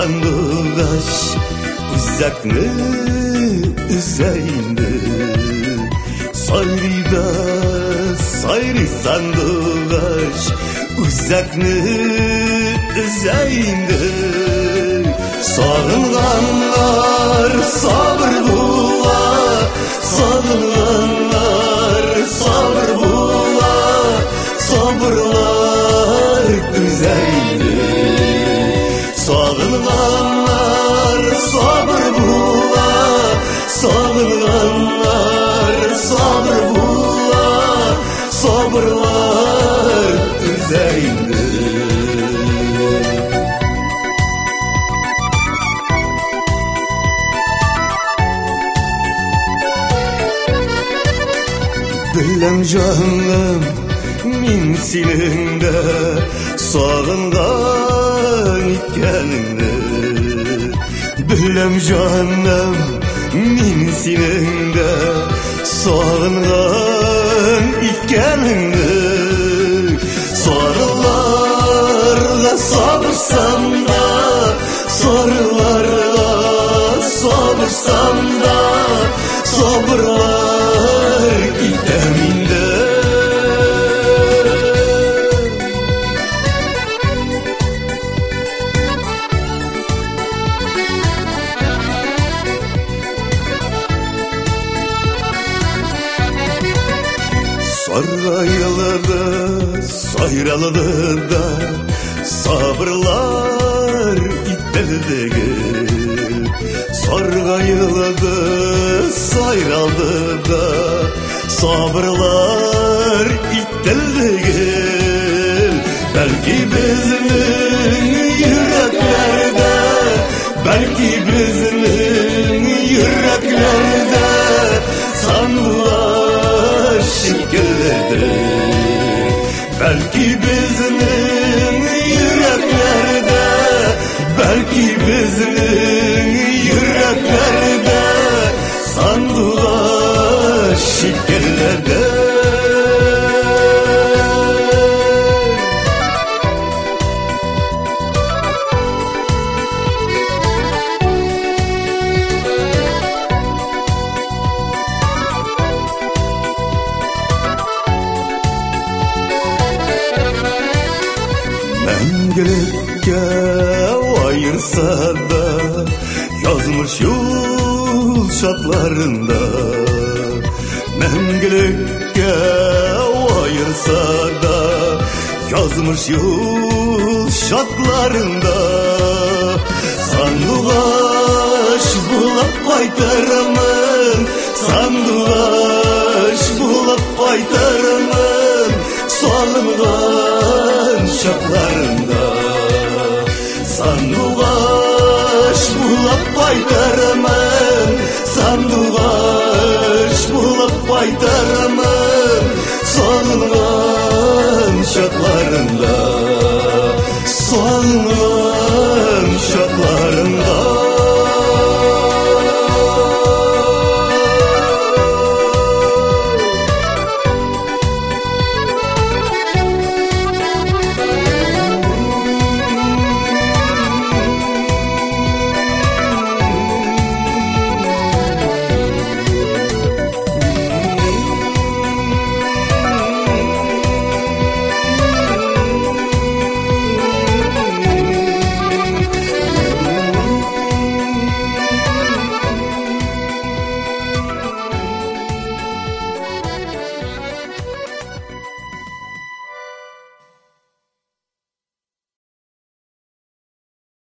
sandığaç uzakны üzeyinde Sayrida sayri sandığaç uzakны üzeyinde Sağınganlar sabır bula Sağınganlar sabır bula Sabırlar üzeyinde Sağınganlar sabır bula Sağınganlar sabır bula Sabırlar üzeyinde Bilem canım min senin de sağıngan ikenini Bilem canım min senin de sağıngan ikenini Sorularga sabırsam da Sorularga sabırsam da Sabırlar iteminde Sarayladı, sayralıdı da Sabırlar itteldegi Sarayladı, sayraldı da Sabırlar itteldegi Belki bizning yüreklerde Belki bizning yüreklerde Sandılar şekilledi Belki bizning yüreklerde Belki bizning yüreklerde Sandılar şekilledi Мәңгілікке айырса да Yazmış yol şartlarında Мәңгілікке ayırsa da Yazmış yol şartlarında Sandığaç bulup kaytarımın Sandığaç bulup kaytarımın Salıngan şartlarında Sandığaç bulup kaytarımın